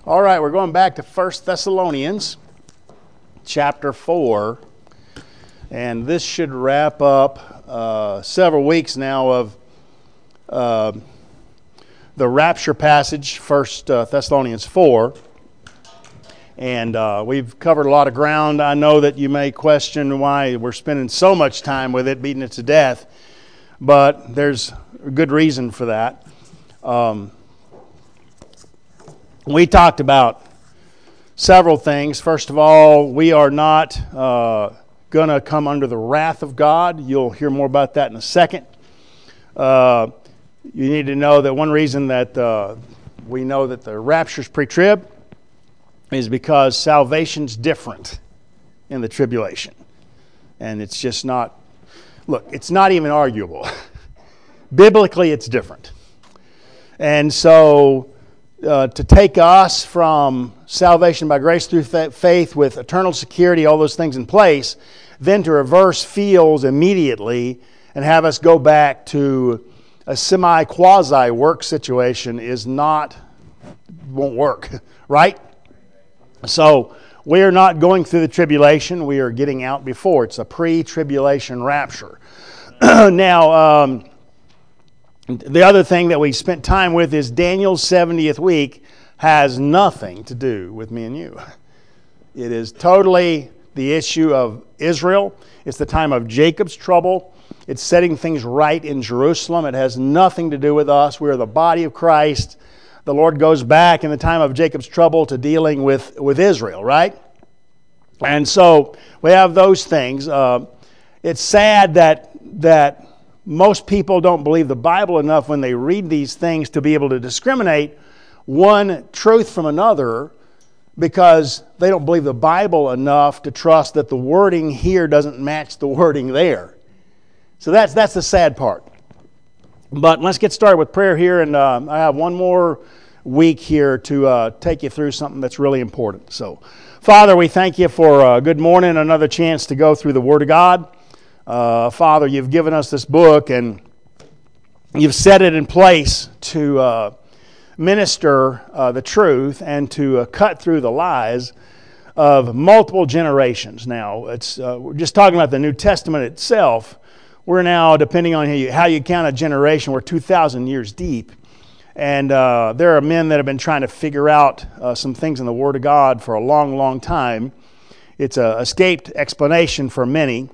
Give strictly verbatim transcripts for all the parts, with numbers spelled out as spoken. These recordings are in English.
All right, we're going back to First Thessalonians chapter four, and this should wrap up uh, several weeks now of uh, the rapture passage, First uh, Thessalonians four, and uh, we've covered a lot of ground. I know that you may question why we're spending so much time with it, beating it to death, but there's a good reason for that. Um, We talked about several things. First of all, we are not uh, going to come under the wrath of God. You'll hear more about that in a second. Uh, you need to know that one reason that uh, we know that the rapture's pre-trib is because salvation's different in the tribulation. And it's just not, look, it's not even arguable. Biblically, it's different. And so Uh, to take us from salvation by grace through faith with eternal security, all those things in place, then to reverse fields immediately and have us go back to a semi-quasi-work situation is not, won't work, right? So we are not going through the tribulation. We are getting out before. It's a pre-tribulation rapture. Now, um, the other thing that we spent time with is Daniel's seventieth week has nothing to do with me and you. It is totally the issue of Israel. It's the time of Jacob's trouble. It's setting things right in Jerusalem. It has nothing to do with us. We are the body of Christ. The Lord goes back in the time of Jacob's trouble to dealing with, with Israel, right? And so we have those things. Uh, it's sad that that most people don't believe the Bible enough when they read these things to be able to discriminate one truth from another, because they don't believe the Bible enough to trust that the wording here doesn't match the wording there. So that's that's the sad part. But let's get started with prayer here, and uh, I have one more week here to uh, take you through something that's really important. So, Father, we thank you for a good morning, another chance to go through the Word of God. Uh, Father, you've given us this book, and you've set it in place to uh, minister uh, the truth and to uh, cut through the lies of multiple generations. Now, it's uh, we're just talking about the New Testament itself. We're now, depending on how you, how you count a generation, we're two thousand years deep. And uh, there are men that have been trying to figure out uh, some things in the Word of God for a long, long time. It's an escaped explanation for many.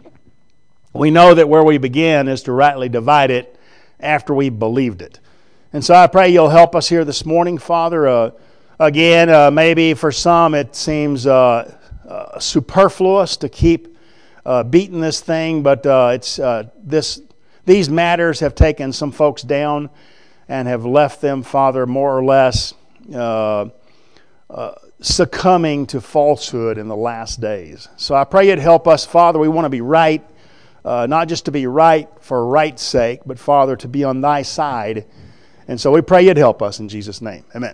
We know that where we begin is to rightly divide it after we believed it. And so I pray you'll help us here this morning, Father. Uh, again, uh, maybe for some it seems uh, uh, superfluous to keep uh, beating this thing, but uh, it's uh, this. These matters have taken some folks down and have left them, Father, more or less uh, uh, succumbing to falsehood in the last days. So I pray you'd help us, Father. We want to be right. Uh, not just to be right for right's sake, but, Father, to be on thy side. And so we pray you'd help us in Jesus' name. Amen.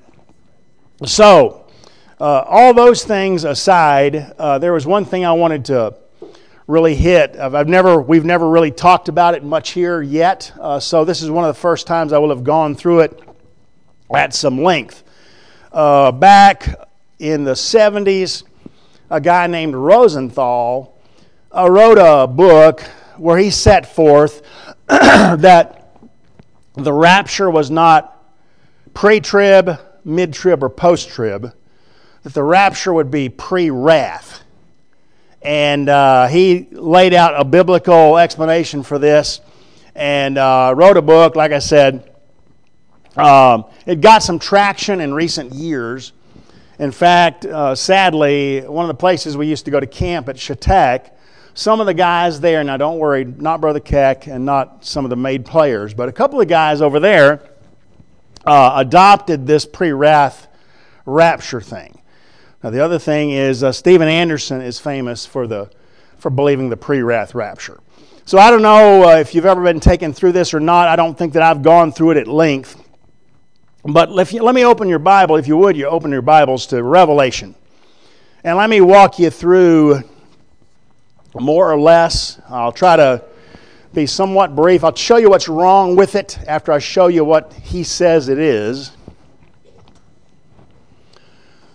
So, uh, all those things aside, uh, there was one thing I wanted to really hit. I've never, we've never really talked about it much here yet. Uh, so this is one of the first times I will have gone through it at some length. Uh, back in the seventies, a guy named Rosenthal uh, wrote a book where he set forth that the rapture was not pre-trib, mid-trib, or post-trib, that the rapture would be pre-wrath. And uh, he laid out a biblical explanation for this and uh, wrote a book, like I said. Um, it got some traction in recent years. In fact, uh, sadly, one of the places we used to go to camp at Shatek, some of the guys there, now don't worry, not Brother Keck and not some of the made players, but a couple of guys over there uh, adopted this pre-wrath rapture thing. Now the other thing is uh, Steven Anderson is famous for the for believing the pre-wrath rapture. So I don't know uh, if you've ever been taken through this or not. I don't think that I've gone through it at length. But if you, let me open your Bible, if you would, you open your Bibles to Revelation. And let me walk you through more or less. I'll try to be somewhat brief. I'll show you what's wrong with it after I show you what he says it is.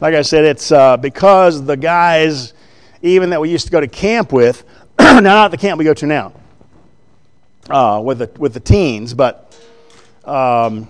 Like I said, it's uh, because the guys, even that we used to go to camp with, now not the camp we go to now, uh, with the with the teens, but um,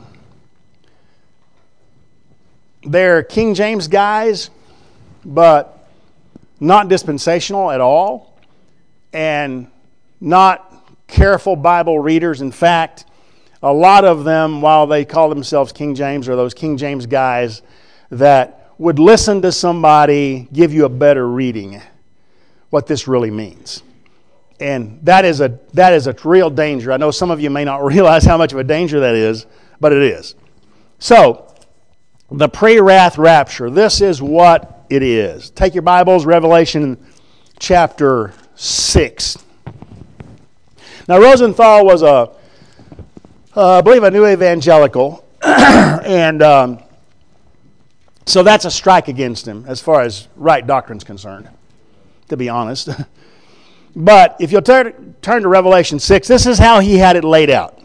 they're King James guys, but not dispensational at all, and not careful Bible readers. In fact, a lot of them, while they call themselves King James, are those King James guys that would listen to somebody give you a better reading what this really means. And that is a that is a real danger. I know some of you may not realize how much of a danger that is, but it is. So, the pre-wrath rapture, this is what it is. Take your Bibles, Revelation chapter six. Now, Rosenthal was a, uh, I believe, a new evangelical, and um, so that's a strike against him as far as right doctrine is concerned, to be honest. But if you'll turn, turn to Revelation six, this is how he had it laid out.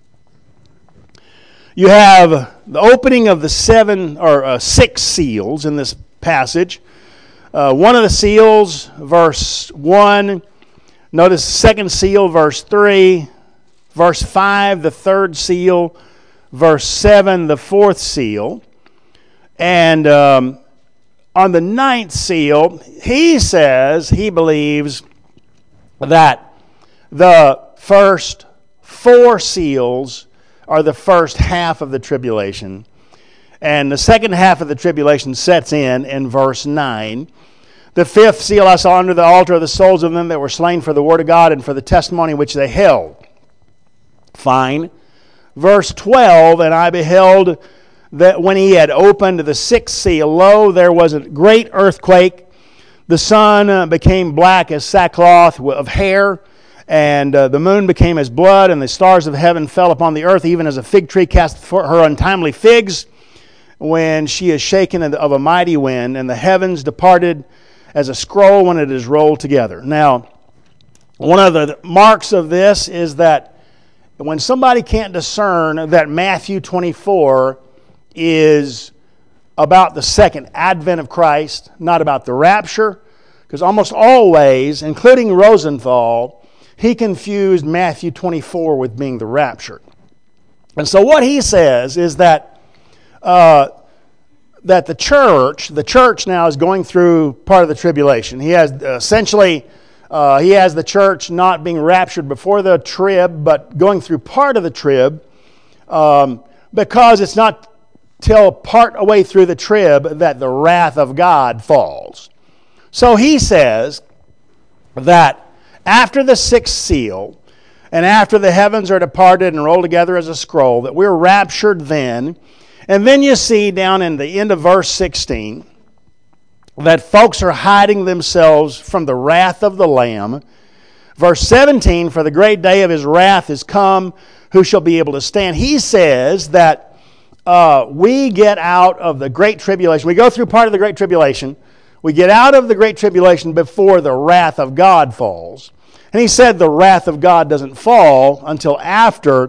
You have the opening of the seven or uh, six seals in this passage. Uh, one of the seals, verse one. Notice the second seal, verse three. Verse five, the third seal. Verse seven, the fourth seal. And um, on the ninth seal, he says he believes that the first four seals are the first half of the tribulation. And the second half of the tribulation sets in in verse nine. The fifth seal I saw under the altar of the souls of them that were slain for the word of God and for the testimony which they held. Fine. Verse twelve, and I beheld that when he had opened the sixth seal, lo, there was a great earthquake. The sun became black as sackcloth of hair, and uh, the moon became as blood, and the stars of heaven fell upon the earth, even as a fig tree cast her untimely figs when she is shaken of a mighty wind, and the heavens departed as a scroll when it is rolled together. Now, one of the marks of this is that when somebody can't discern that Matthew twenty-four is about the second advent of Christ, not about the rapture, because almost always, including Rosenthal, he confused Matthew twenty-four with being the rapture. And so what he says is that uh, that the church, the church now is going through part of the tribulation. He has uh, essentially, uh, he has the church not being raptured before the trib, but going through part of the trib, um, because it's not till part away through the trib that the wrath of God falls. So he says that after the sixth seal, and after the heavens are departed and rolled together as a scroll, that we're raptured then. And then you see down in the end of verse sixteen that folks are hiding themselves from the wrath of the Lamb. Verse seventeen, for the great day of his wrath is come, who shall be able to stand? He says that uh, we get out of the great tribulation. We go through part of the great tribulation. We get out of the great tribulation before the wrath of God falls. And he said the wrath of God doesn't fall until after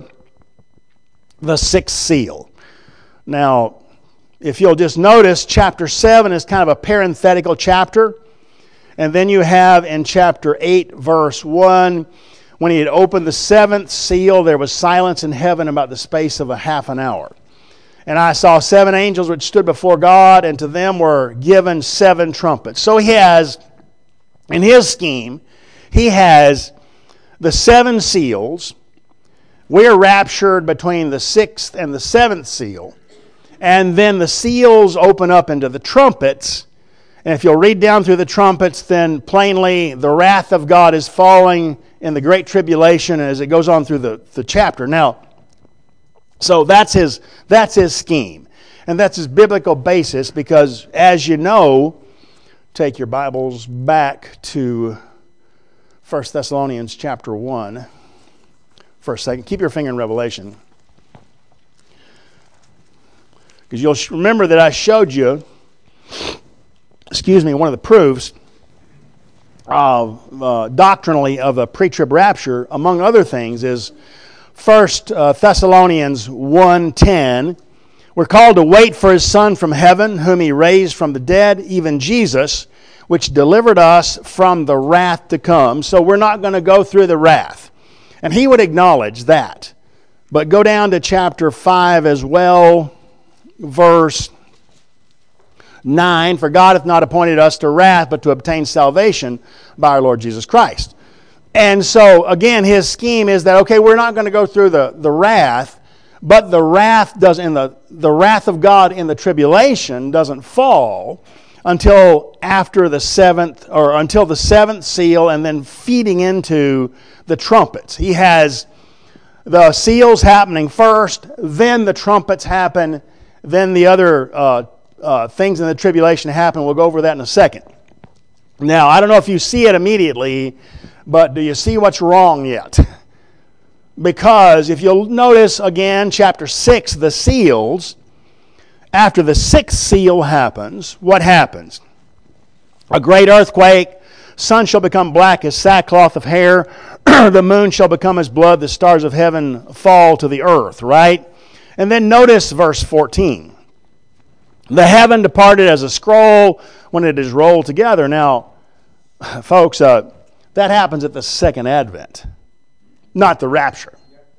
the sixth seal. Now, if you'll just notice, chapter seven is kind of a parenthetical chapter. And then you have in chapter eight, verse one, when he had opened the seventh seal, there was silence in heaven about the space of a half an hour. And I saw seven angels which stood before God, and to them were given seven trumpets. So he has, in his scheme, he has the seven seals. We're raptured between the sixth and the seventh seal. And then the seals open up into the trumpets. And if you'll read down through the trumpets, then plainly the wrath of God is falling in the great tribulation as it goes on through the, the chapter. Now, so that's his, that's his scheme. And that's his biblical basis because, as you know, take your Bibles back to First Thessalonians chapter one for a second. Keep your finger in Revelation. Because you'll remember that I showed you, excuse me, one of the proofs of, uh, doctrinally of a pre-trib rapture, among other things, is First uh, Thessalonians one ten, We're called to wait for his Son from heaven, whom he raised from the dead, even Jesus, which delivered us from the wrath to come. So we're not going to go through the wrath. And he would acknowledge that. But go down to chapter five as well, verse nine. For God hath not appointed us to wrath, but to obtain salvation by our Lord Jesus Christ. And so, again, his scheme is that, okay, we're not going to go through the, the wrath, but the wrath does in the the wrath of God in the tribulation doesn't fall until after the seventh, or until the seventh seal, and then feeding into the trumpets. He has the seals happening first, then the trumpets happen, then the other uh, uh, things in the tribulation happen. We'll go over that in a second. Now, I don't know if you see it immediately, but do you see what's wrong yet? Because if you'll notice again, chapter six, the seals, after the sixth seal happens, what happens? A great earthquake, sun shall become black as sackcloth of hair, the moon shall become as blood, the stars of heaven fall to the earth, right? And then notice verse fourteen. The heaven departed as a scroll when it is rolled together. Now, folks, uh, that happens at the second advent, not the rapture.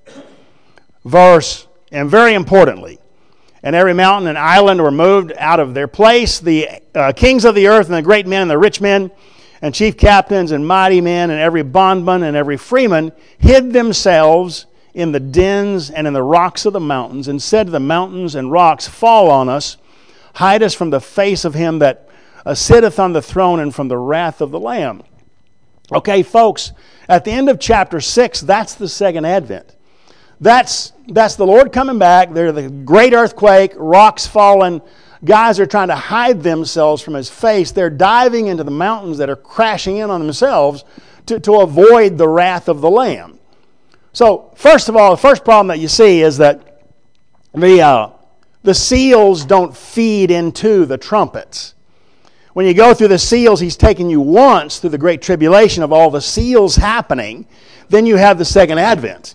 Verse, and very importantly, and every mountain and island were moved out of their place. The uh, kings of the earth and the great men and the rich men and chief captains and mighty men and every bondman and every freeman hid themselves in the dens and in the rocks of the mountains, and said to the mountains and rocks, fall on us, hide us from the face of him that uh, sitteth on the throne and from the wrath of the Lamb. Okay, folks, at the end of chapter six, that's the second advent. That's, that's the Lord coming back. There's the great earthquake, rocks falling. Guys are trying to hide themselves from his face. They're diving into the mountains that are crashing in on themselves to, to avoid the wrath of the Lamb. So, first of all, the first problem that you see is that the, uh, the seals don't feed into the trumpets. When you go through the seals, he's taken you once through the great tribulation of all the seals happening. Then you have the second advent.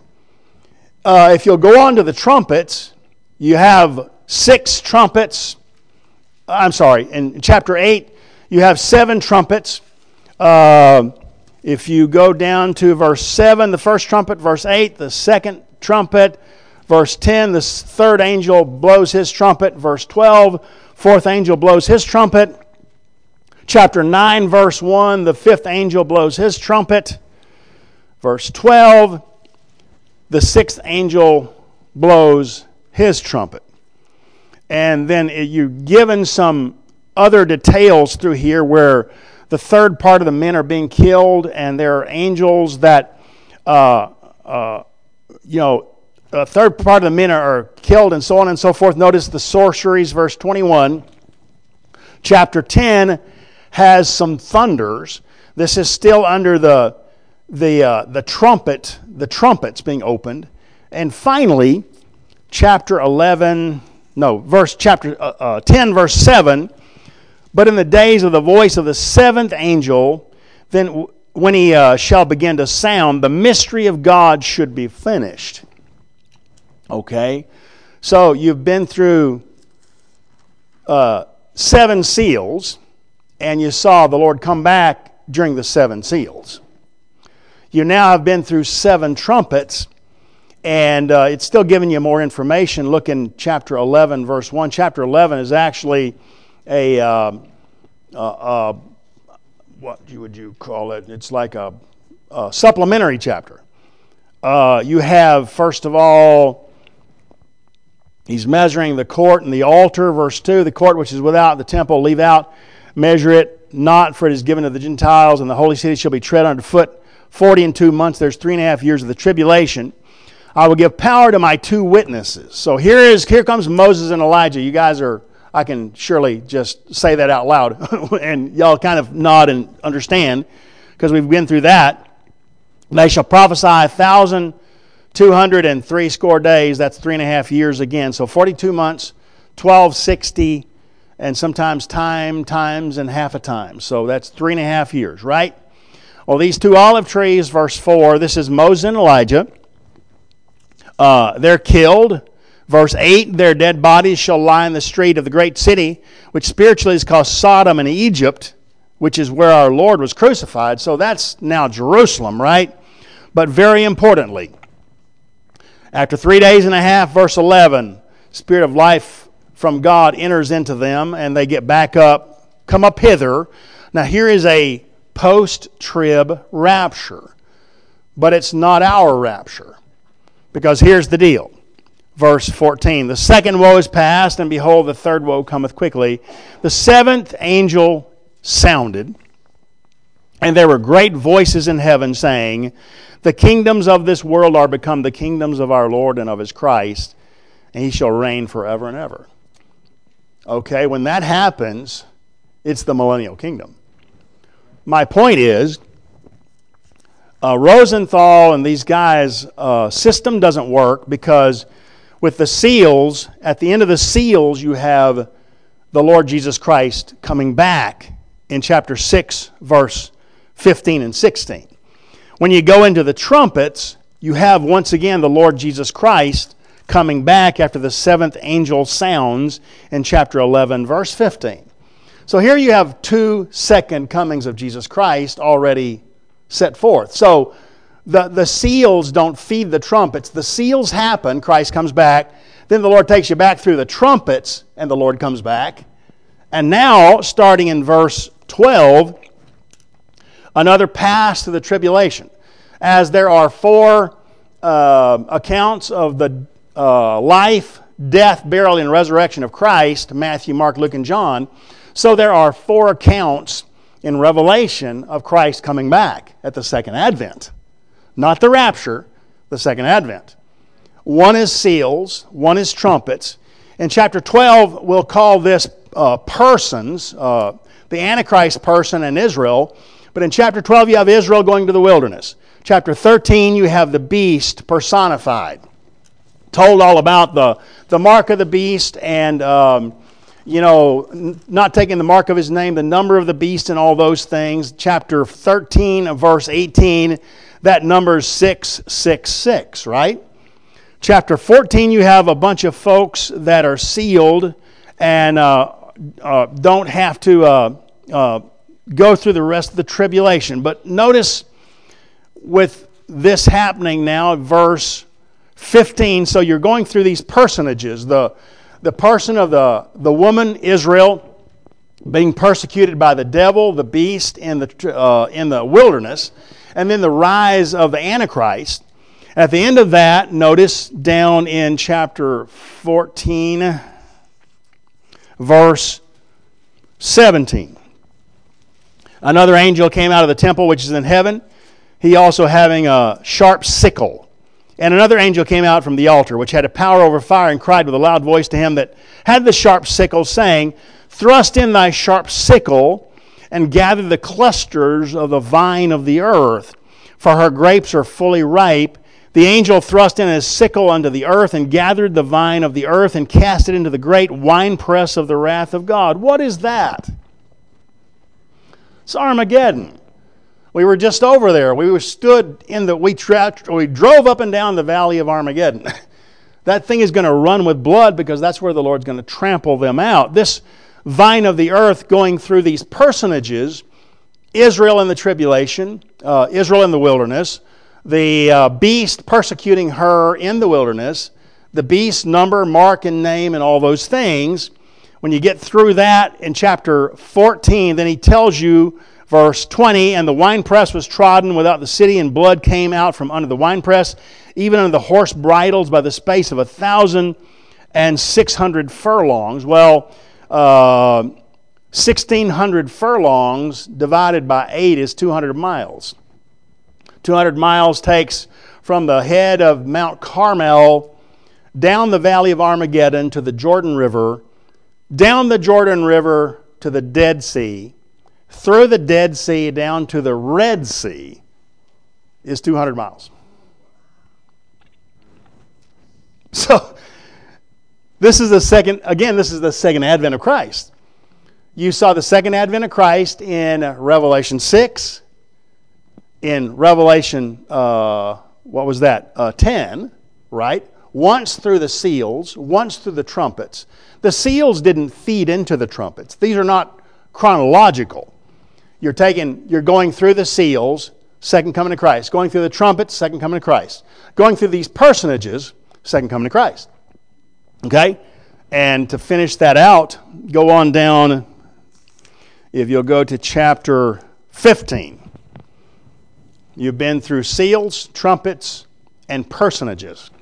Uh, if you'll go on to the trumpets, you have six trumpets. I'm sorry, in chapter eight, you have seven trumpets. Uh, if you go down to verse seven, the first trumpet, verse eight, the second trumpet, verse ten, the third angel blows his trumpet, verse twelve, fourth angel blows his trumpet. Chapter nine, verse one, the fifth angel blows his trumpet. Verse twelve, the sixth angel blows his trumpet. And then you're given some other details through here where the third part of the men are being killed, and there are angels that, uh, uh, you know, a third part of the men are killed, and so on and so forth. Notice the sorceries, verse twenty-one. Chapter ten has some thunders. This is still under the the uh, the trumpet, the trumpets being opened. And finally, chapter eleven, no, verse chapter uh, uh, ten, verse seven. But in the days of the voice of the seventh angel, then w- when he uh, shall begin to sound, the mystery of God should be finished. Okay, so you've been through uh, seven seals, and you saw the Lord come back during the seven seals. You now have been through seven trumpets, and uh, it's still giving you more information. Look in chapter eleven, verse one. Chapter eleven is actually a, uh, uh, uh, what would you call it? It's like a, a supplementary chapter. Uh, you have, first of all, he's measuring the court and the altar. Verse two, the court which is without the temple, leave out, measure it not, for it is given to the Gentiles, and the holy city shall be tread underfoot forty and two months. There's three and a half years of the tribulation. I will give power to my two witnesses. So here is here comes Moses and Elijah. You guys are, I can surely just say that out loud, and y'all kind of nod and understand, because we've been through that. They shall prophesy a thousand two hundred and three score days. That's three and a half years again. So forty-two months, twelve sixty, and sometimes time, times, and half a time. So that's three and a half years, right? Well, these two olive trees, verse four, this is Moses and Elijah. Uh, they're killed. Verse eight, their dead bodies shall lie in the street of the great city, which spiritually is called Sodom and Egypt, which is where our Lord was crucified. So that's now Jerusalem, right? But very importantly, after three days and a half, verse eleven, Spirit of life from God enters into them, and they get back up, come up hither. Now here is a post-trib rapture, but it's not our rapture, because here's the deal. Verse fourteen, the second woe is past, and behold, the third woe cometh quickly. The seventh angel sounded, and there were great voices in heaven saying, the kingdoms of this world are become the kingdoms of our Lord and of His Christ, and He shall reign forever and ever. Okay, when that happens, it's the millennial kingdom. My point is, uh, Rosenthal and these guys' uh, system doesn't work, because with the seals, at the end of the seals, you have the Lord Jesus Christ coming back in chapter six, verse fifteen and sixteen. When you go into the trumpets, you have once again the Lord Jesus Christ coming back after the seventh angel sounds in chapter eleven, verse fifteen. So here you have two second comings of Jesus Christ already set forth. So the, the seals don't feed the trumpets. The seals happen, Christ comes back, then the Lord takes you back through the trumpets, and the Lord comes back. And now, starting in verse twelve, another pass to the tribulation. As there are four uh, accounts of the uh, life, death, burial, and resurrection of Christ, Matthew, Mark, Luke, and John, so there are four accounts in Revelation of Christ coming back at the second advent. Not the rapture, the second advent. One is seals, one is trumpets. In chapter twelve, we'll call this uh, persons, uh, the Antichrist person and Israel. But in chapter twelve, you have Israel going to the wilderness. Chapter thirteen, you have the beast personified. Told all about the, the mark of the beast and, um, you know, n- not taking the mark of his name, the number of the beast and all those things. Chapter thirteen, verse eighteen, that number's six six six, right? Chapter fourteen, you have a bunch of folks that are sealed and uh, uh, don't have to uh, uh, go through the rest of the tribulation. But notice with this happening now, verse fifteen, so you're going through these personages. The, the person of the, the woman, Israel, being persecuted by the devil, the beast in the, uh, in the wilderness, and then the rise of the Antichrist. At the end of that, notice down in chapter fourteen, verse seventeen. Another angel came out of the temple which is in heaven, he also having a sharp sickle. And another angel came out from the altar, which had a power over fire, and cried with a loud voice to him that had the sharp sickle, saying, thrust in thy sharp sickle, and gather the clusters of the vine of the earth, for her grapes are fully ripe. The angel thrust in his sickle unto the earth, and gathered the vine of the earth, and cast it into the great winepress of the wrath of God. What is that? It's Armageddon. We were just over there. We were stood in the, we, tra- we drove up and down the valley of Armageddon. That thing is going to run with blood, because that's where the Lord's going to trample them out. This vine of the earth going through these personages, Israel in the tribulation, uh, Israel in the wilderness, the uh, beast persecuting her in the wilderness, the beast number, mark, and name, and all those things. When you get through that in chapter fourteen, then he tells you, verse twenty, and the winepress was trodden without the city, and blood came out from under the winepress, even under the horse bridles, by the space of a thousand and six hundred furlongs. Well, uh, sixteen hundred furlongs divided by eight is two hundred miles. two hundred miles takes from the head of Mount Carmel down the valley of Armageddon to the Jordan River, down the Jordan River to the Dead Sea, through the Dead Sea down to the Red Sea is two hundred miles. So, this is the second, again, this is the second advent of Christ. You saw the second advent of Christ in Revelation six, in Revelation, uh, what was that, uh, ten, right? once through the seals, once through the trumpets. The seals didn't feed into the trumpets. These are not chronological. You're taking, you're going through the seals, second coming of Christ. Going through the trumpets, second coming of Christ. Going through these personages, second coming of Christ. Okay? And to finish that out, go on down, if you'll go to chapter fifteen. You've been through seals, trumpets, and personages.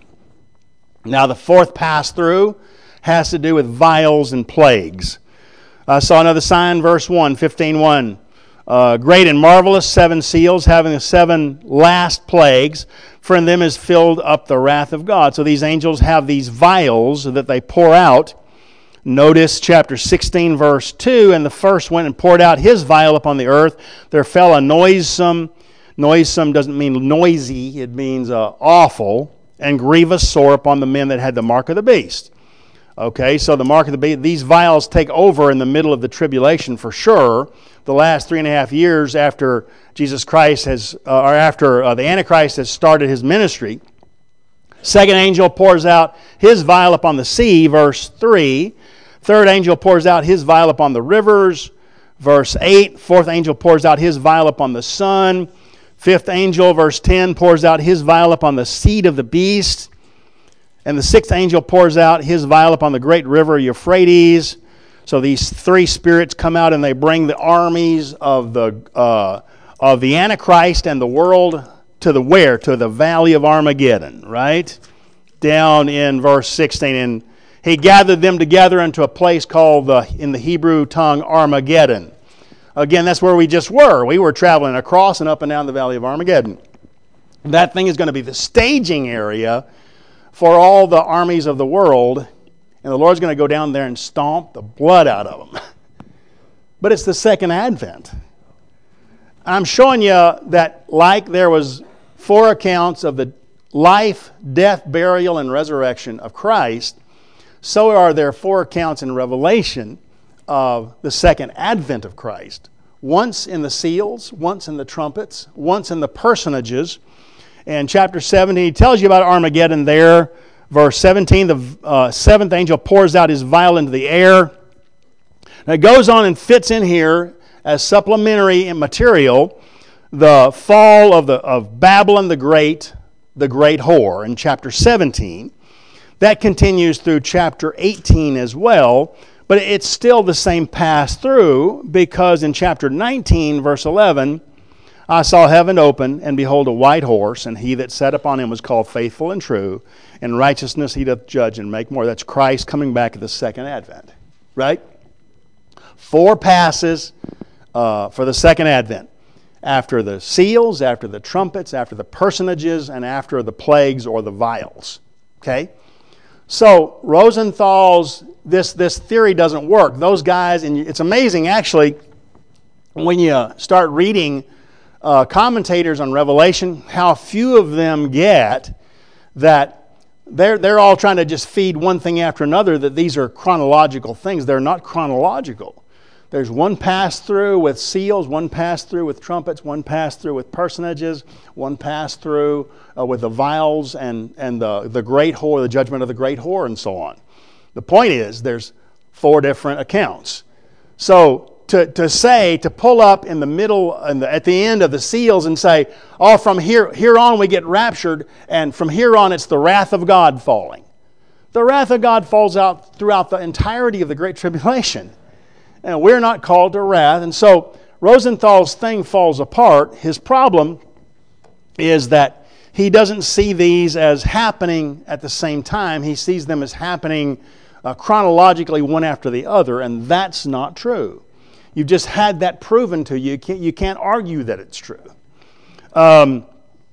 Now the fourth pass through has to do with vials and plagues. I saw another sign, verse one, fifteen one. Uh, great and marvelous seven seals, having the seven last plagues, for in them is filled up the wrath of God. So these angels have these vials that they pour out. Notice chapter sixteen, verse two, and the first went and poured out his vial upon the earth. There fell a noisome, noisome doesn't mean noisy, it means uh, awful, and grievous sore upon the men that had the mark of the beast. Okay, so the mark of the beast, these vials take over in the middle of the tribulation for sure. The last three and a half years after Jesus Christ has, uh, or after uh, the Antichrist has started his ministry. Second angel pours out his vial upon the sea, verse three. Third angel pours out his vial upon the rivers, verse eight. Fourth angel pours out his vial upon the sun. Fifth angel, verse ten, pours out his vial upon the seed of the beast. And the sixth angel pours out his vial upon the great river Euphrates. So these three spirits come out and they bring the armies of the uh, of the Antichrist and the world to the where? To the valley of Armageddon, right? Down in verse sixteen. And he gathered them together into a place called, the, in the Hebrew tongue, Armageddon. Again, that's where we just were. We were traveling across and up and down the valley of Armageddon. That thing is going to be the staging area for all the armies of the world. And the Lord's going to go down there and stomp the blood out of them. But it's the second advent. I'm showing you that like there was four accounts of the life, death, burial, and resurrection of Christ, so are there four accounts in Revelation of the second advent of Christ. Once in the seals, once in the trumpets, once in the personages. And chapter seventeen, he tells you about Armageddon there. Verse seventeen, the uh, seventh angel pours out his vial into the air. Now it goes on and fits in here as supplementary material the fall of, the, of Babylon the Great, the great whore in chapter seventeen. That continues through chapter eighteen as well, but it's still the same pass through because in chapter nineteen, verse eleven, I saw heaven open, and behold a white horse, and he that sat upon him was called Faithful and True. In righteousness he doth judge and make more. That's Christ coming back at the second advent. Right? Four passes uh, for the second advent. After the seals, after the trumpets, after the personages, and after the plagues or the vials. Okay? So Rosenthal's, this, this theory doesn't work. Those guys, and it's amazing actually, when you start reading uh, commentators on Revelation, how few of them get that they're, they're all trying to just feed one thing after another, that these are chronological things. They're not chronological. There's one pass through with seals, one pass through with trumpets, one pass through with personages, one pass through uh, with the vials and, and the, the great whore, the judgment of the great whore, and so on. The point is, there's four different accounts. So to, to say, to pull up in the middle, and at the end of the seals and say, oh, from here, here on we get raptured, and from here on it's the wrath of God falling. The wrath of God falls out throughout the entirety of the Great Tribulation. And we're not called to wrath. And so Rosenthal's thing falls apart. His problem is that he doesn't see these as happening at the same time. He sees them as happening uh, chronologically one after the other, and that's not true. You've just had that proven to you. You can't, you can't argue that it's true. Um,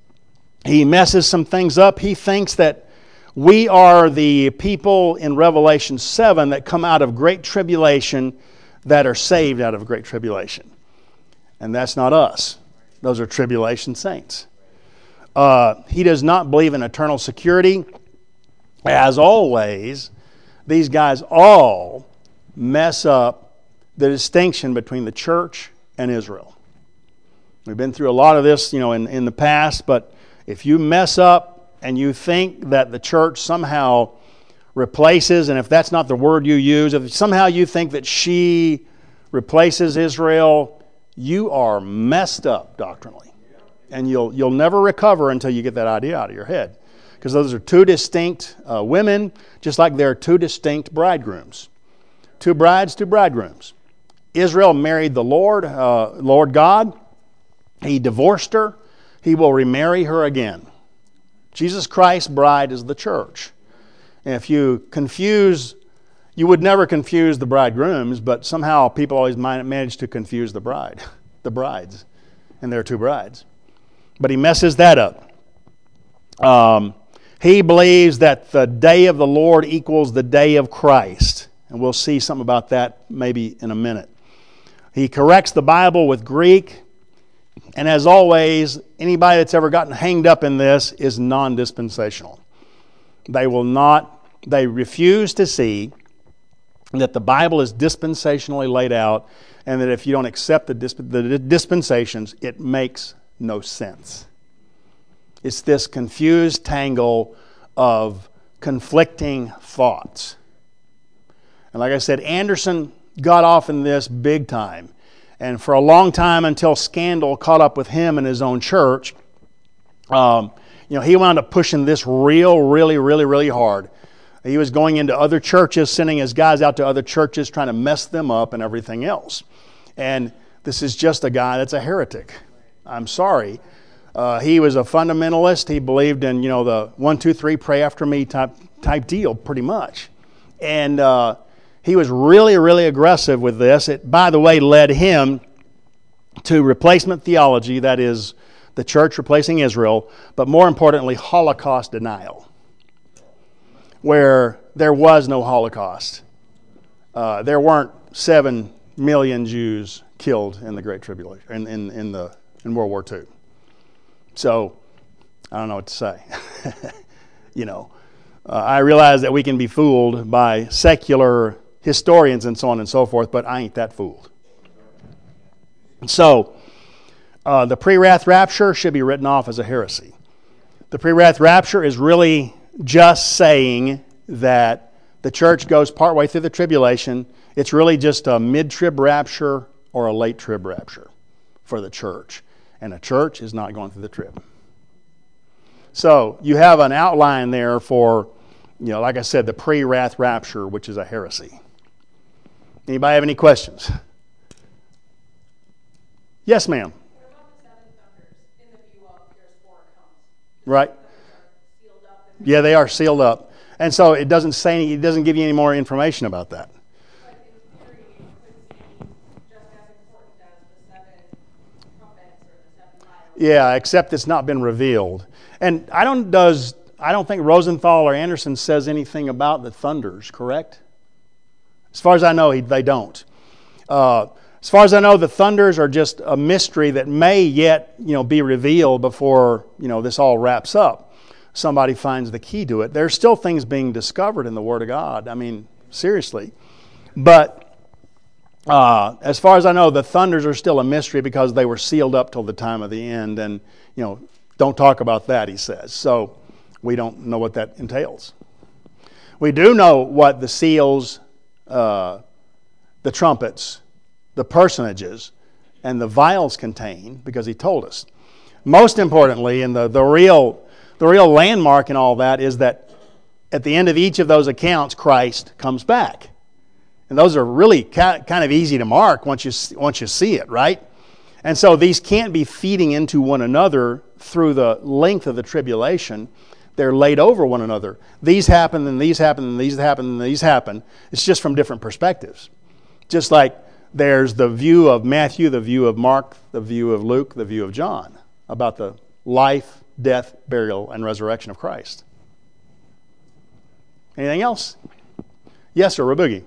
he messes some things up. He thinks that we are the people in Revelation seven that come out of great tribulation, that are saved out of great tribulation. And that's not us. Those are tribulation saints. Uh, he does not believe in eternal security. As always, these guys all mess up the distinction between the church and Israel. We've been through a lot of this, you know, in, in the past, but if you mess up and you think that the church somehow replaces, and if that's not the word you use, if somehow you think that she replaces Israel, you are messed up doctrinally. And you'll you'll never recover until you get that idea out of your head. Because those are two distinct uh, women, just like there are two distinct bridegrooms. Two brides, two bridegrooms. Israel married the Lord, uh, Lord God. He divorced her. He will remarry her again. Jesus Christ's bride is the church. And if you confuse, you would never confuse the bridegrooms, but somehow people always manage to confuse the bride, the brides. And there are two brides. But he messes that up. Um, he believes that the day of the Lord equals the day of Christ. And we'll see something about that maybe in a minute. He corrects the Bible with Greek. And as always, anybody that's ever gotten hanged up in this is non-dispensational. They will not, they refuse to see that the Bible is dispensationally laid out, and that if you don't accept the, disp- the dispensations, it makes no sense. It's this confused tangle of conflicting thoughts. And like I said, Anderson got off in this big time. And for a long time, until scandal caught up with him and his own church, um, you know, he wound up pushing this real, really, really, really hard. He was going into other churches, sending his guys out to other churches, trying to mess them up and everything else. And this is just a guy that's a heretic. I'm sorry. Uh, he was a fundamentalist. He believed in, you know, the one, two, three, pray after me type type deal, pretty much. And uh, he was really, really aggressive with this. It, by the way, led him to replacement theology, that is, the church replacing Israel, but more importantly, Holocaust denial, where there was no Holocaust. Uh, there weren't seven million Jews killed in the Great Tribulation, in, in, in, the, in World War Two. So, I don't know what to say. you know, uh, I realize that we can be fooled by secular historians and so on and so forth, but I ain't that fooled. So, uh, the pre-wrath rapture should be written off as a heresy. The pre-wrath rapture is really just saying that the church goes partway through the tribulation. It's really just a mid-trib rapture or a late-trib rapture for the church. And the church is not going through the trib. So you have an outline there for, you know, like I said, the pre-wrath rapture, which is a heresy. Anybody have any questions? Yes, ma'am. What about the seven thunders in the view of there's four accounts? Right. Sealed up and Yeah, they are sealed up. And so it doesn't say any, it doesn't give you any more information about that. But in theory, it could be just as important as the seven trumpets or the seven vials. Yeah, except it's not been revealed. And I don't does I don't think Rosenthal or Anderson says anything about the thunders, correct? As far as I know, he, they don't. Uh, as far as I know, the thunders are just a mystery that may yet, you know, be revealed before, you know, this all wraps up. Somebody finds the key to it. There's still things being discovered in the Word of God. I mean, seriously. But uh, as far as I know, the thunders are still a mystery because they were sealed up till the time of the end. And, you know, don't talk about that, he says. So we don't know what that entails. We do know what the seals, uh, the trumpets, the personages, and the vials contain because he told us. Most importantly, and the, the real the real landmark in all that is that at the end of each of those accounts, Christ comes back. And those are really kind of easy to mark once you once you see it, right? And so these can't be feeding into one another through the length of the tribulation. They're laid over one another. These happen, and these happen, and these happen, and these happen. It's just from different perspectives. Just like there's the view of Matthew, the view of Mark, the view of Luke, the view of John about the life, death, burial, and resurrection of Christ. Anything else? Yes, sir, Rabugi.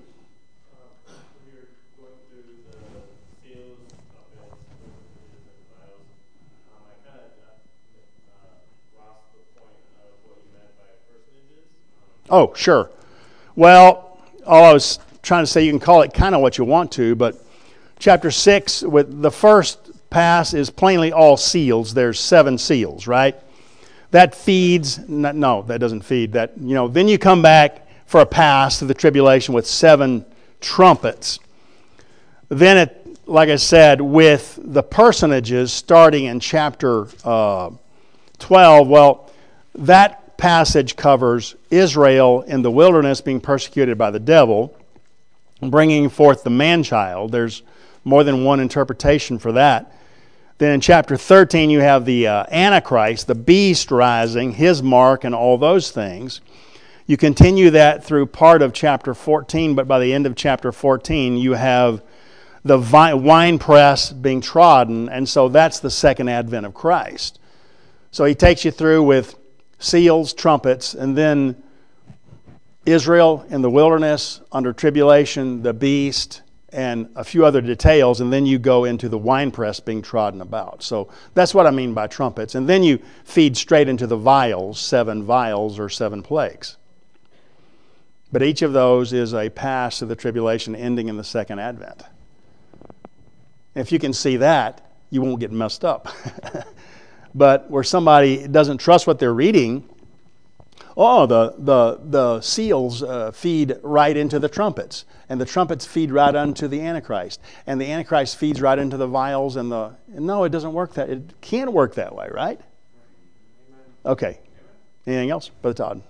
Oh, sure. Well, all I was trying to say, you can call it kind of what you want to, but chapter six, with the first pass is plainly all seals. There's seven seals, right? that feeds, no, that doesn't feed. That, you know, then you come back for a pass to the tribulation with seven trumpets. Then, it, like I said, with the personages starting in chapter uh, twelve, well, that passage covers Israel in the wilderness being persecuted by the devil, bringing forth the man-child. There's more than one interpretation for that. Then in chapter thirteen, you have the uh, Antichrist, the beast rising, his mark, and all those things. You continue that through part of chapter fourteen, but by the end of chapter fourteen, you have the wine press being trodden, and so that's the second advent of Christ. So he takes you through with seals, trumpets, and then Israel in the wilderness, under tribulation, the beast, and a few other details, and then you go into the winepress being trodden about. So that's what I mean by trumpets. And then you feed straight into the vials, seven vials or seven plagues. But each of those is a pass to the tribulation ending in the second advent. If you can see that, you won't get messed up. But where somebody doesn't trust what they're reading, oh, the the the seals uh, feed right into the trumpets, and the trumpets feed right unto the Antichrist, and the Antichrist feeds right into the vials, and the and no, it doesn't work that. It can't work that way, right? Okay. Anything else, Brother Todd?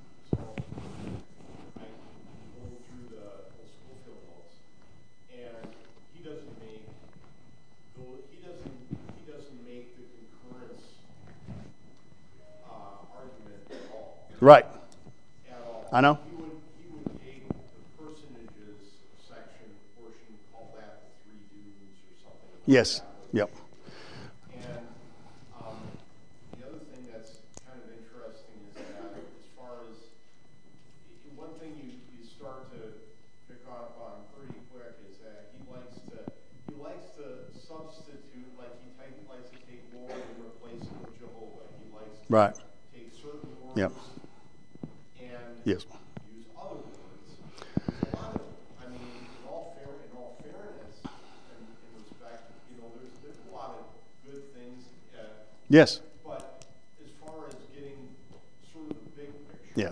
Right. I know. He would, he would take the personages section portion, call that the three dudes or something. Yes. Yep. And um, the other thing that's kind of interesting is that as far as one thing you, you start to pick up on pretty quick is that he likes to he likes to substitute, like he type, likes to take Lord and replace it with Jehovah. He likes to right. take certain words. Yep. Yes. Use other words. There's a lot of, I mean, in all fair, in all fairness, and in respect, you know, there's there's a lot of good things. Uh, yes. But as far as getting sort of the big picture, yeah.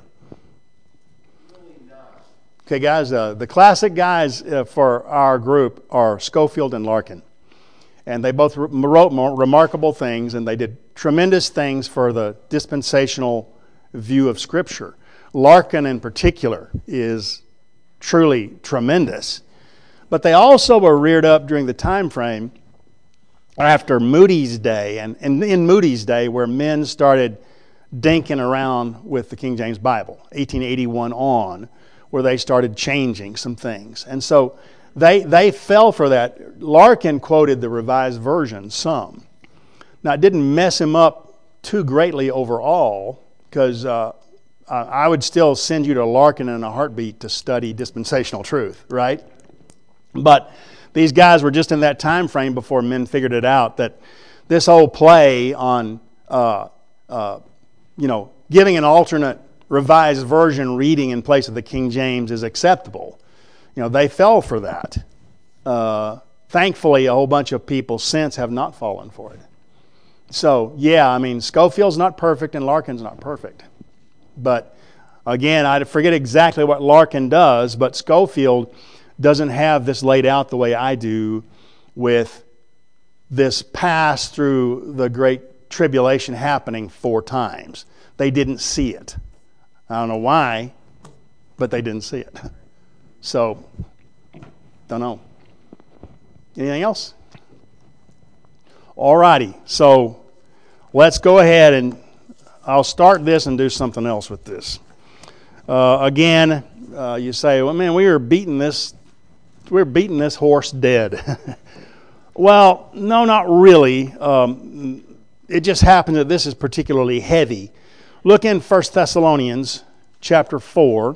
really not. Okay, guys. Uh, the classic guys uh, for our group are Scofield and Larkin, and they both wrote more remarkable things, and they did tremendous things for the dispensational view of Scripture. Larkin in particular is truly tremendous. But they also were reared up during the time frame after Moody's day, and, and in Moody's day where men started dinking around with the King James Bible, eighteen eighty-one on, where they started changing some things. And so they they fell for that. Larkin quoted the Revised Version some. Now, it didn't mess him up too greatly overall, because uh, I would still send you to Larkin in a heartbeat to study dispensational truth, right? But these guys were just in that time frame before men figured it out that this whole play on, uh, uh, you know, giving an alternate Revised Version reading in place of the King James is acceptable. You know, they fell for that. Uh, thankfully, a whole bunch of people since have not fallen for it. So, yeah, I mean, Scofield's not perfect and Larkin's not perfect. But again, I forget exactly what Larkin does, but Scofield doesn't have this laid out the way I do, with this pass through the great tribulation happening four times. They didn't see it. I don't know why, but they didn't see it. So, don't know. Anything else? All righty. So, let's go ahead and I'll start this and do something else with this. Uh, again, uh, you say, well, man, we were beating this, we were beating this horse dead. Well, no, not really. Um, it just happened that this is particularly heavy. Look in First Thessalonians chapter four.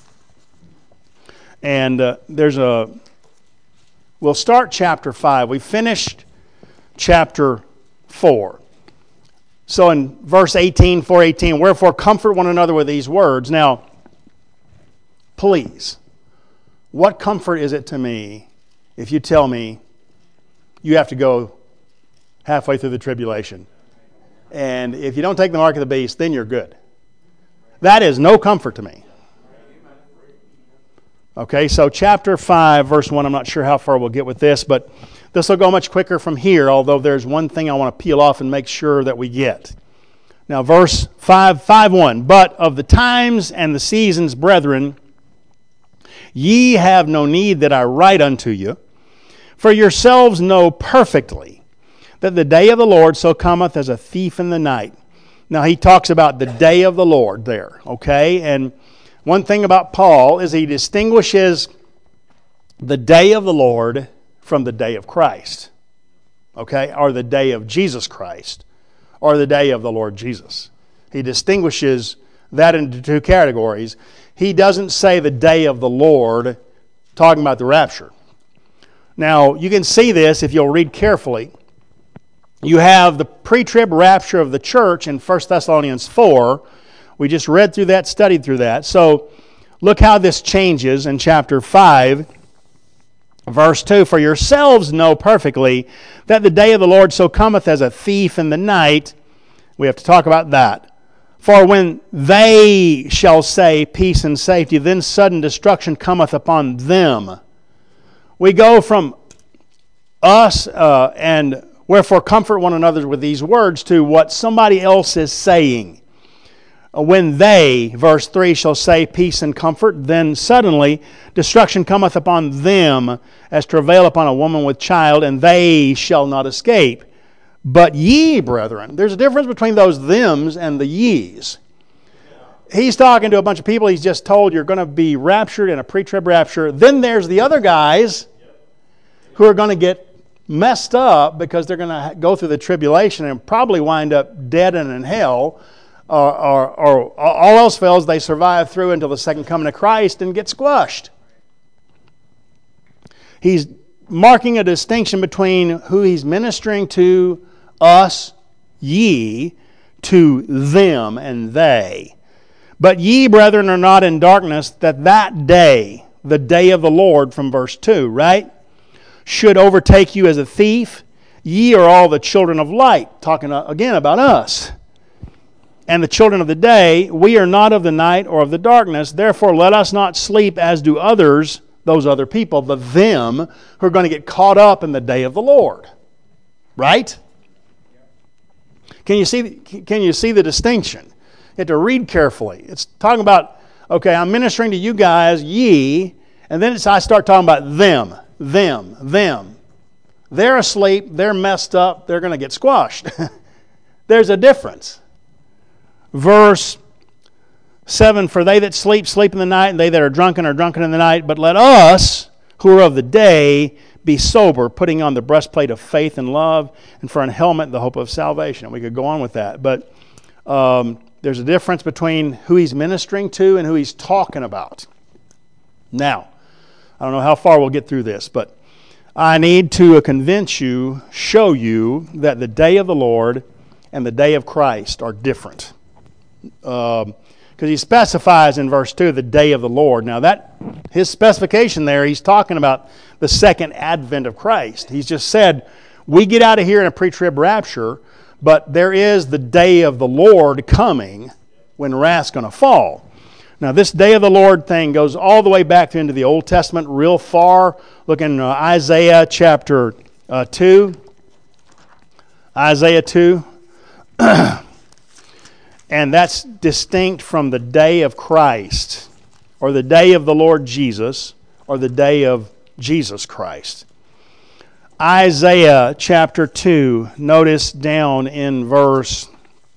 And uh, there's a, we'll start chapter five. We finished chapter four. So in verse eighteen, four eighteen, wherefore comfort one another with these words. Now, please, what comfort is it to me if you tell me you have to go halfway through the tribulation? And if you don't take the mark of the beast, then you're good. That is no comfort to me. Okay, so chapter five, verse one, I'm not sure how far we'll get with this, but this will go much quicker from here, although there's one thing I want to peel off and make sure that we get. Now, verse five, five one, but of the times and the seasons, brethren, ye have no need that I write unto you, for yourselves know perfectly that the day of the Lord so cometh as a thief in the night. Now, he talks about the day of the Lord there, okay? And one thing about Paul is he distinguishes the day of the Lord from the day of Christ, okay? Or the day of Jesus Christ, or the day of the Lord Jesus. He distinguishes that into two categories. He doesn't say the day of the Lord, talking about the rapture. Now, you can see this if you'll read carefully. You have the pre-trib rapture of the church in First Thessalonians four. We just read through that, studied through that. So look how this changes in chapter five, verse two. For yourselves know perfectly that the day of the Lord so cometh as a thief in the night. We have to talk about that. For when they shall say peace and safety, then sudden destruction cometh upon them. We go from us uh, and wherefore comfort one another with these words to what somebody else is saying. When they, verse three, shall say peace and comfort, then suddenly destruction cometh upon them as travail upon a woman with child, and they shall not escape. But ye, brethren, there's a difference between those thems and the ye's. He's talking to a bunch of people he's just told you're going to be raptured in a pre-trib rapture. Then there's the other guys who are going to get messed up because they're going to go through the tribulation and probably wind up dead and in hell. Or, or, or all else fails, they survive through until the second coming of Christ and get squashed. He's marking a distinction between who he's ministering to, us, ye, to them and they. But ye, brethren, are not in darkness, that that day, the day of the Lord, from verse two, right, should overtake you as a thief. Ye are all the children of light, talking again about us. And the children of the day, we are not of the night or of the darkness. Therefore, let us not sleep as do others, those other people, the them, who are going to get caught up in the day of the Lord. Right? Can you see, can you see the distinction? You have to read carefully. It's talking about, okay, I'm ministering to you guys, ye, and then it's, I start talking about them, them, them. They're asleep, they're messed up, they're going to get squashed. There's a difference. Verse seven, for they that sleep, sleep in the night, and they that are drunken are drunken in the night. But let us, who are of the day, be sober, putting on the breastplate of faith and love, and for an helmet, the hope of salvation. We could go on with that. But um, there's a difference between who he's ministering to and who he's talking about. Now, I don't know how far we'll get through this, but I need to convince you, show you, that the day of the Lord and the day of Christ are different. Because um, he specifies in verse two the day of the Lord. Now that his specification there, he's talking about the second advent of Christ. He's just said, we get out of here in a pre-trib rapture, but there is the day of the Lord coming when wrath's going to fall. Now this day of the Lord thing goes all the way back into the Old Testament real far. Look in uh, Isaiah chapter uh, two. Isaiah two. And that's distinct from the day of Christ, or the day of the Lord Jesus, or the day of Jesus Christ. Isaiah chapter two, notice down in verse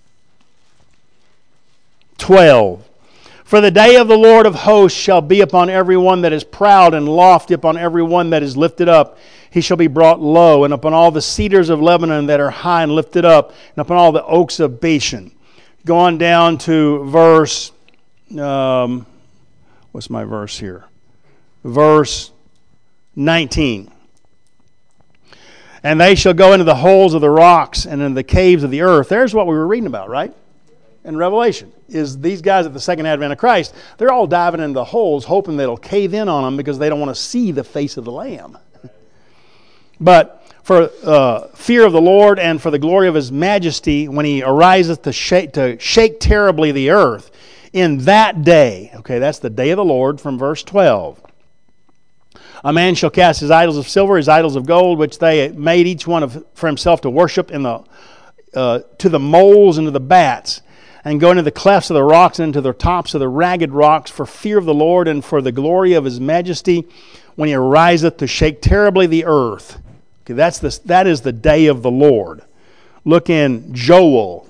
twelve. For the day of the Lord of hosts shall be upon every one that is proud, and lofty upon every one that is lifted up. He shall be brought low, and upon all the cedars of Lebanon that are high and lifted up, and upon all the oaks of Bashan. Go on down to verse, um, what's my verse here? Verse nineteen. And they shall go into the holes of the rocks and in the caves of the earth. There's what we were reading about, right? In Revelation, is these guys at the second advent of Christ, they're all diving into the holes hoping that it'll cave in on them because they don't want to see the face of the Lamb. But for uh, fear of the Lord and for the glory of his majesty, when he ariseth to shake, to shake terribly the earth, in that day, okay, that's the day of the Lord from verse twelve. A man shall cast his idols of silver, his idols of gold, which they made each one of, for himself to worship in the uh, to the moles and to the bats, and go into the clefts of the rocks and into the tops of the ragged rocks, for fear of the Lord and for the glory of his majesty, when he ariseth to shake terribly the earth. Okay, that's the, that is the day of the Lord. Look in Joel.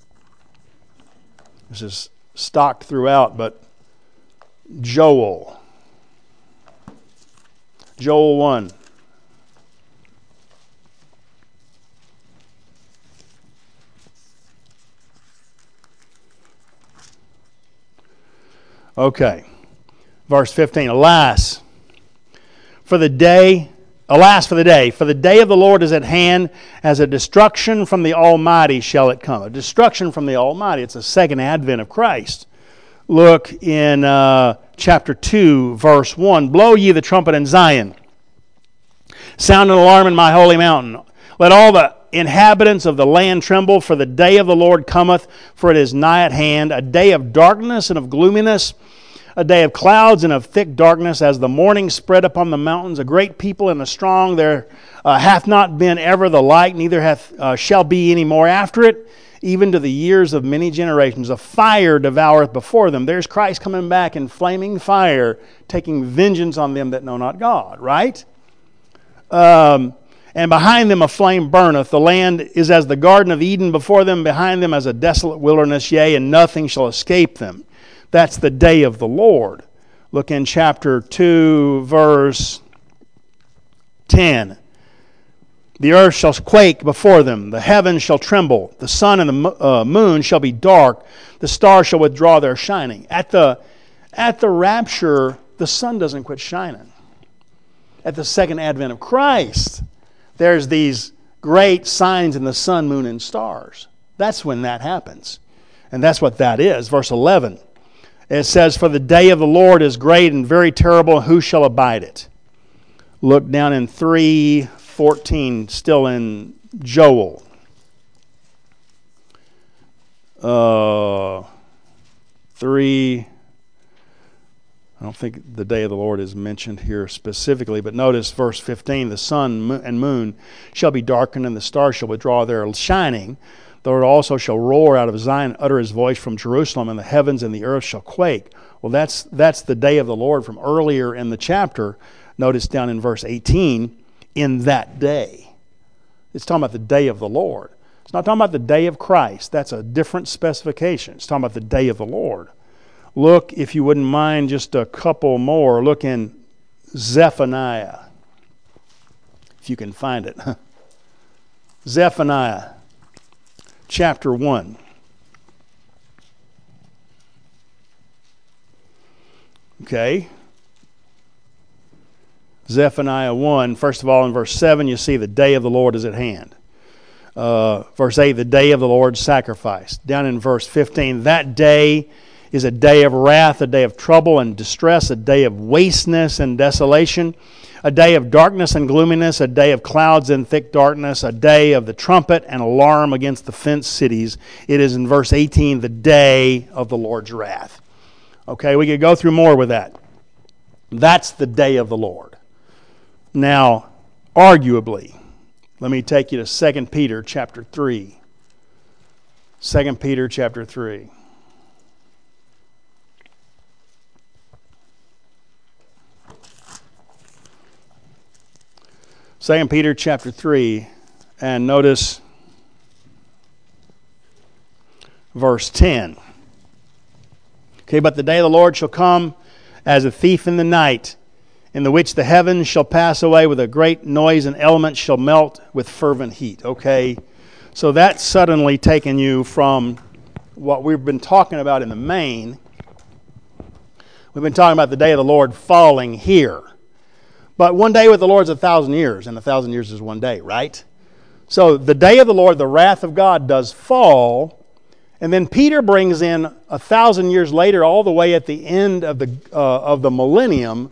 This is stocked throughout, but Joel. Joel one. Okay. Verse fifteen. Alas, for the day, alas for the day, for the day of the Lord is at hand, as a destruction from the Almighty shall it come. A destruction from the Almighty. It's the second advent of Christ. Look in uh, chapter two, verse one. Blow ye the trumpet in Zion. Sound an alarm in my holy mountain. Let all the inhabitants of the land tremble, for the day of the Lord cometh, for it is nigh at hand, a day of darkness and of gloominess, a day of clouds and of thick darkness, as the morning spread upon the mountains, a great people and a strong. There uh, hath not been ever the like, neither hath uh, shall be any more after it, even to the years of many generations. A fire devoureth before them. There's Christ coming back in flaming fire, taking vengeance on them that know not God, right? Um, and behind them a flame burneth. The land is as the Garden of Eden before them, behind them as a desolate wilderness, yea, and nothing shall escape them. That's the day of the Lord. Look in chapter two, verse ten. The earth shall quake before them, the heavens shall tremble, the sun and the uh, moon shall be dark, the stars shall withdraw their shining. At the, at the rapture, the sun doesn't quit shining. At the second advent of Christ, there's these great signs in the sun, moon, and stars. That's when that happens. And that's what that is. Verse eleven. It says, for the day of the Lord is great and very terrible, who shall abide it? Look down in three fourteen, still in Joel. Uh, three, I don't think the day of the Lord is mentioned here specifically, but notice verse fifteen, the sun and moon shall be darkened and the stars shall withdraw their shining. The Lord also shall roar out of Zion, utter his voice from Jerusalem, and the heavens and the earth shall quake. Well, that's that's the day of the Lord from earlier in the chapter. Notice down in verse eighteen, in that day. It's talking about the day of the Lord. It's not talking about the day of Christ. That's a different specification. It's talking about the day of the Lord. Look, if you wouldn't mind, just a couple more. Look in Zephaniah, if you can find it. Zephaniah. Chapter one. Okay. Zephaniah one. First of all, in verse seven, you see the day of the Lord is at hand. Uh, verse eight, the day of the Lord's sacrifice. Down in verse fifteen, that day is a day of wrath, a day of trouble and distress, a day of wasteness and desolation, a day of darkness and gloominess, a day of clouds and thick darkness, a day of the trumpet and alarm against the fenced cities. It is in verse eighteen, the day of the Lord's wrath. Okay, we could go through more with that. That's the day of the Lord. Now, arguably, let me take you to Second Peter chapter three. Second Peter chapter three. Second Peter chapter three, and notice verse ten. Okay, but the day of the Lord shall come as a thief in the night, in the which the heavens shall pass away with a great noise, and elements shall melt with fervent heat. Okay, so that's suddenly taken you from what we've been talking about in the main. We've been talking about the day of the Lord falling here. But one day with the Lord is a thousand years, and a thousand years is one day, right? So the day of the Lord, the wrath of God, does fall, and then Peter brings in a thousand years later, all the way at the end of the uh, of the millennium,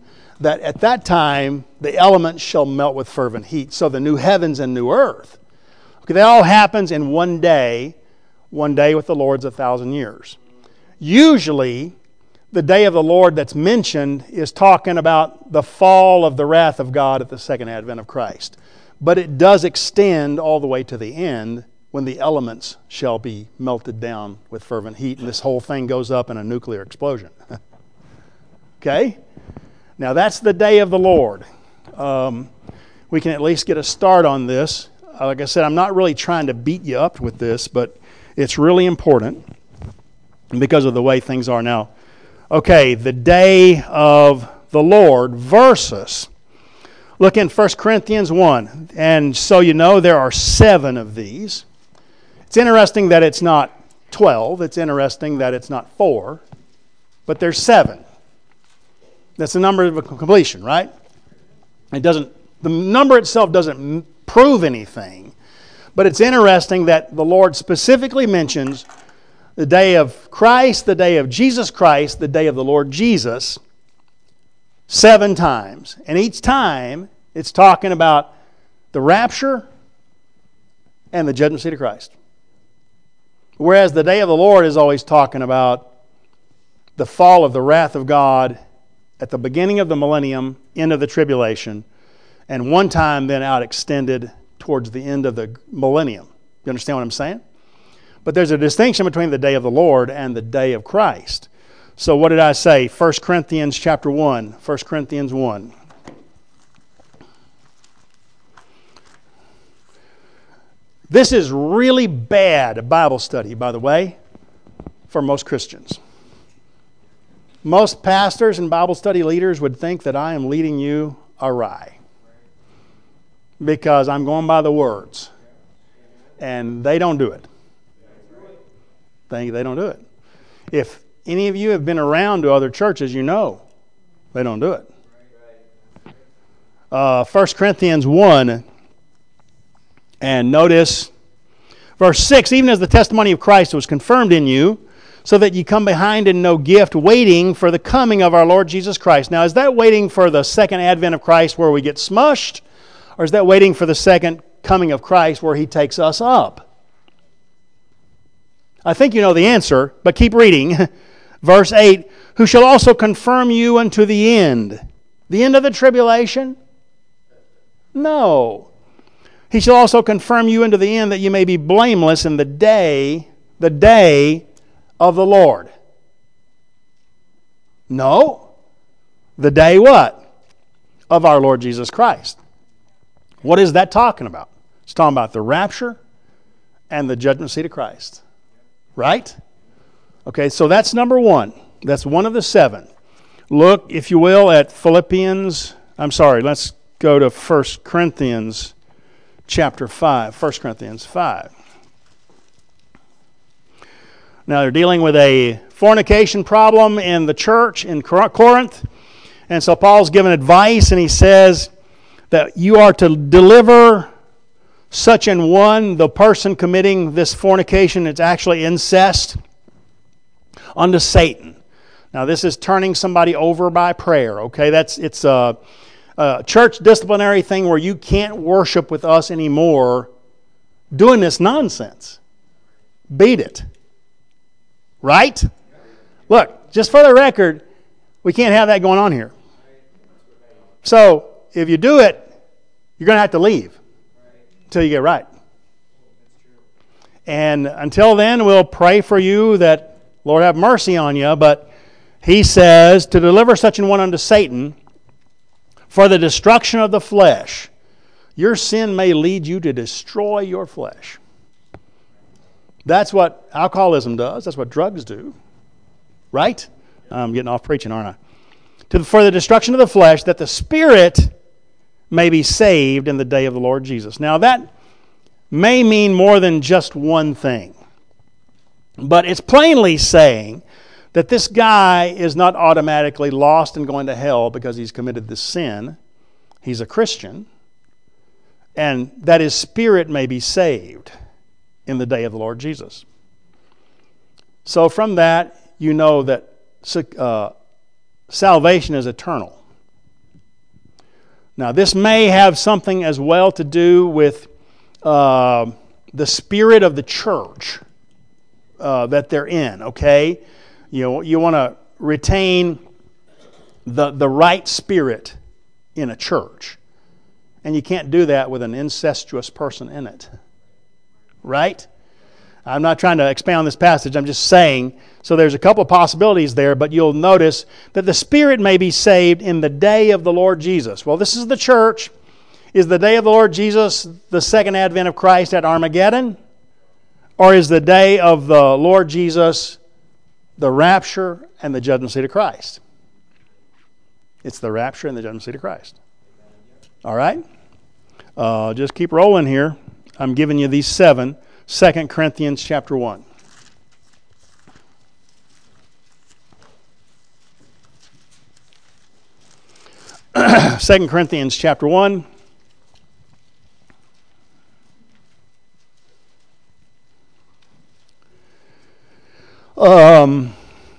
that at that time the elements shall melt with fervent heat. So the new heavens and new earth. Okay, that all happens in one day. One day with the Lord's a thousand years. Usually, the day of the Lord that's mentioned is talking about the fall of the wrath of God at the second advent of Christ. But it does extend all the way to the end when the elements shall be melted down with fervent heat and this whole thing goes up in a nuclear explosion. Okay? Now that's the day of the Lord. Um, we can at least get a start on this. Like I said, I'm not really trying to beat you up with this, but it's really important because of the way things are now. Okay, the day of the Lord versus, look in First Corinthians one. And so you know there are seven of these. It's interesting that it's not twelve. It's interesting that it's not four. But there's seven. That's the number of completion, right? It doesn't, the number itself doesn't prove anything. But it's interesting that the Lord specifically mentions the day of Christ, the day of Jesus Christ, the day of the Lord Jesus, seven times. And each time, it's talking about the rapture and the judgment seat of Christ. Whereas the day of the Lord is always talking about the fall of the wrath of God at the beginning of the millennium, end of the tribulation, and one time then out extended towards the end of the millennium. You understand what I'm saying? But there's a distinction between the day of the Lord and the day of Christ. So what did I say? First Corinthians chapter one. First Corinthians one. This is really bad Bible study, by the way, for most Christians. Most pastors and Bible study leaders would think that I am leading you awry because I'm going by the words. And they don't do it. They, they don't do it. If any of you have been around to other churches, you know they don't do it. Uh, First Corinthians one, and notice verse six, even as the testimony of Christ was confirmed in you, so that you come behind in no gift, waiting for the coming of our Lord Jesus Christ. Now, is that waiting for the second advent of Christ where we get smushed? Or is that waiting for the second coming of Christ where He takes us up? I think you know the answer, but keep reading. Verse eight, who shall also confirm you unto the end. The end of the tribulation? No. He shall also confirm you unto the end that you may be blameless in the day, the day of the Lord. No. The day what? Of our Lord Jesus Christ. What is that talking about? It's talking about the rapture and the judgment seat of Christ. Right? Okay, so that's number one. That's one of the seven. Look, if you will, at Philippians. I'm sorry, let's go to First Corinthians chapter five. First Corinthians five. Now, they're dealing with a fornication problem in the church in Corinth. And so Paul's given advice, and he says that you are to deliver such an one, the person committing this fornication, it's actually incest, unto Satan. Now, this is turning somebody over by prayer, okay? That's It's a, a church disciplinary thing where you can't worship with us anymore doing this nonsense. Beat it. Right? Look, just for the record, we can't have that going on here. So, if you do it, you're going to have to leave until you get right. And until then, we'll pray for you that Lord have mercy on you. But he says, to deliver such an one unto Satan for the destruction of the flesh. Your sin may lead you to destroy your flesh. That's what alcoholism does. That's what drugs do. Right? I'm getting off preaching, aren't I? To, for the destruction of the flesh, that the spirit may be saved in the day of the Lord Jesus. Now that may mean more than just one thing. But it's plainly saying that this guy is not automatically lost and going to hell because he's committed this sin. He's a Christian. And that his spirit may be saved in the day of the Lord Jesus. So from that, you know that uh, salvation is eternal. Now, this may have something as well to do with uh, the spirit of the church uh, that they're in, okay? You know, you want to retain the, the right spirit in a church. And you can't do that with an incestuous person in it. Right? I'm not trying to expound on this passage. I'm just saying, so there's a couple of possibilities there, but you'll notice that the Spirit may be saved in the day of the Lord Jesus. Well, this is the church. Is the day of the Lord Jesus the second advent of Christ at Armageddon? Or is the day of the Lord Jesus the rapture and the judgment seat of Christ? It's the rapture and the judgment seat of Christ. All right? Uh, just keep rolling here. I'm giving you these seven. Second Corinthians chapter one. Second Corinthians chapter one. Um,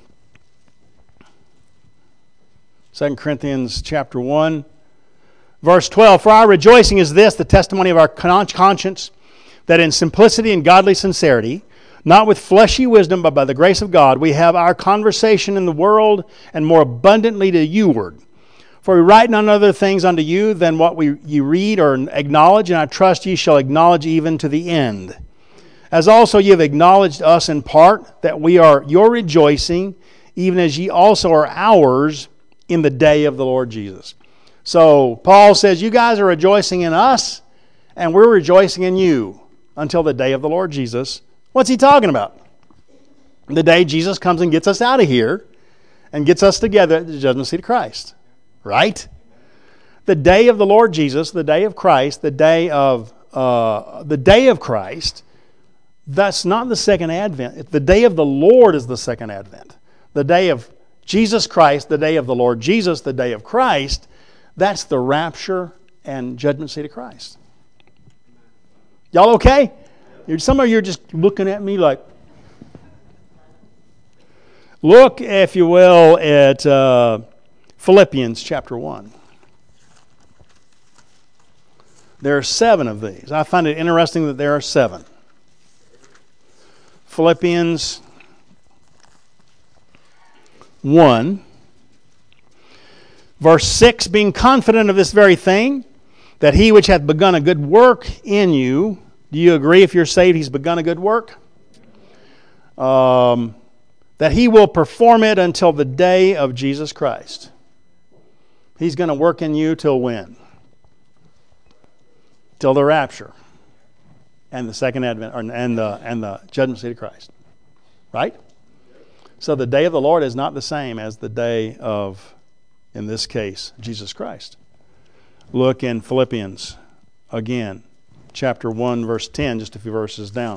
Second Corinthians chapter one. Verse twelve, for our rejoicing is this, the testimony of our conscience, that in simplicity and godly sincerity, not with fleshy wisdom, but by the grace of God, we have our conversation in the world, and more abundantly to youward. For we write none other things unto you than what we you read or acknowledge, and I trust ye shall acknowledge even to the end. As also ye have acknowledged us in part, that we are your rejoicing, even as ye also are ours in the day of the Lord Jesus. So Paul says, you guys are rejoicing in us, and we're rejoicing in you until the day of the Lord Jesus. What's he talking about? The day Jesus comes and gets us out of here and gets us together at the judgment seat of Christ. Right? The day of the Lord Jesus, the day of Christ, the day of uh, the day of Christ, that's not the second advent. The day of the Lord is the second advent. The day of Jesus Christ, the day of the Lord Jesus, the day of Christ, that's the rapture and judgment seat of Christ. Y'all okay? Some of you are just looking at me like... Look, if you will, at uh, Philippians chapter one. There are seven of these. I find it interesting that there are seven. Philippians one. Verse six, being confident of this very thing, that he which hath begun a good work in you, do you agree if you're saved he's begun a good work? Um, that he will perform it until the day of Jesus Christ. He's going to work in you till when? Till the rapture and the second advent, or, and the and the judgment seat of Christ. Right? So the day of the Lord is not the same as the day of, in this case, Jesus Christ. Look in Philippians again, chapter one, verse ten, just a few verses down.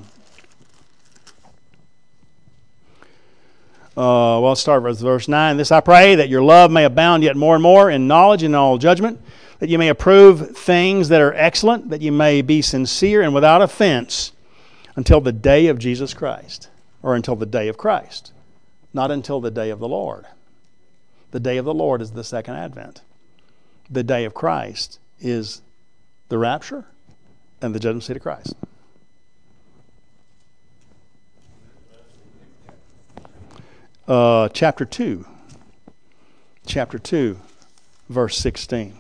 Uh, well, let's start with verse nine. This I pray, that your love may abound yet more and more in knowledge and in all judgment, that you may approve things that are excellent, that you may be sincere and without offense until the day of Jesus Christ, or until the day of Christ, not until the day of the Lord. The day of the Lord is the second advent. The day of Christ is the rapture and the judgment seat of Christ. Uh, chapter two. Chapter two, verse sixteen.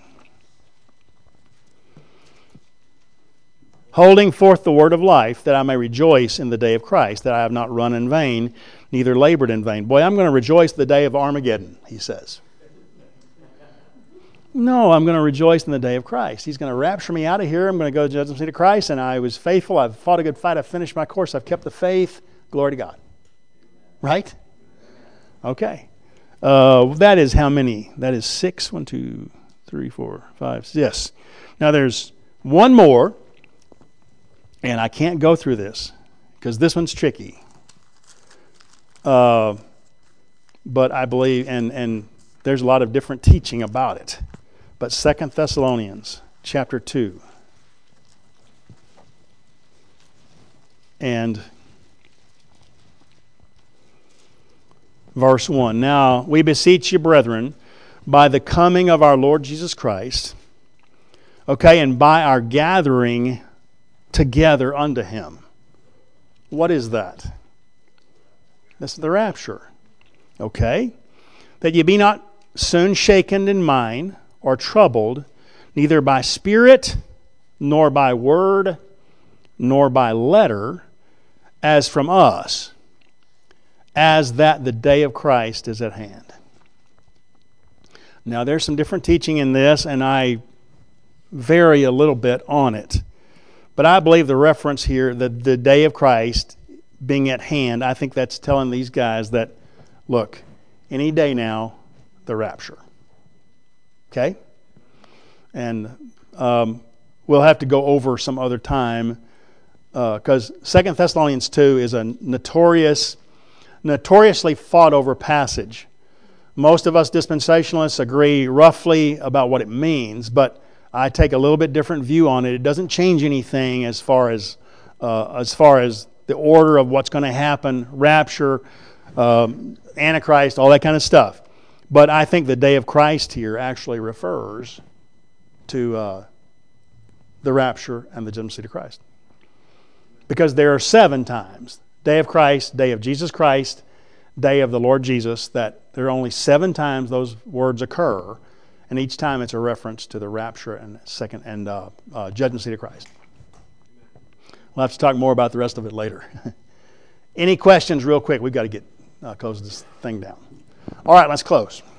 Holding forth the word of life, that I may rejoice in the day of Christ, that I have not run in vain, neither labored in vain. Boy, I'm going to rejoice the day of Armageddon, he says. No, I'm going to rejoice in the day of Christ. He's going to rapture me out of here. I'm going to go to the judgment seat of Christ, and I was faithful. I've fought a good fight. I've finished my course. I've kept the faith. Glory to God. Right? Okay. Uh, that is how many? That is six. One, two, three, four, five. Yes. Now there's one more, and I can't go through this because this one's tricky. Uh, but I believe, and, and there's a lot of different teaching about it. But Second Thessalonians chapter two. And verse one. Now we beseech you, brethren, by the coming of our Lord Jesus Christ, Okay, and by our gathering together unto him. What is that? This is the rapture. Okay? That ye be not soon shaken in mind or troubled, neither by spirit, nor by word, nor by letter, as from us, as that the day of Christ is at hand. Now, there's some different teaching in this, and I vary a little bit on it. But I believe the reference here, that the day of Christ being at hand, I think that's telling these guys that, look, any day now, the rapture. Okay? And um, we'll have to go over some other time, because uh, Second Thessalonians two is a notorious, notoriously fought over passage. Most of us dispensationalists agree roughly about what it means, but I take a little bit different view on it. It doesn't change anything as far as uh, as far as the order of what's going to happen, rapture, um, Antichrist, all that kind of stuff. But I think the day of Christ here actually refers to uh, the rapture and the judgment seat of Christ. Because there are seven times, day of Christ, day of Jesus Christ, day of the Lord Jesus, that there are only seven times those words occur, and each time it's a reference to the rapture and second and uh, uh, judgment seat of Christ. We'll have to talk more about the rest of it later. Any questions real quick? We've got to get uh, close this thing down. All right, let's close.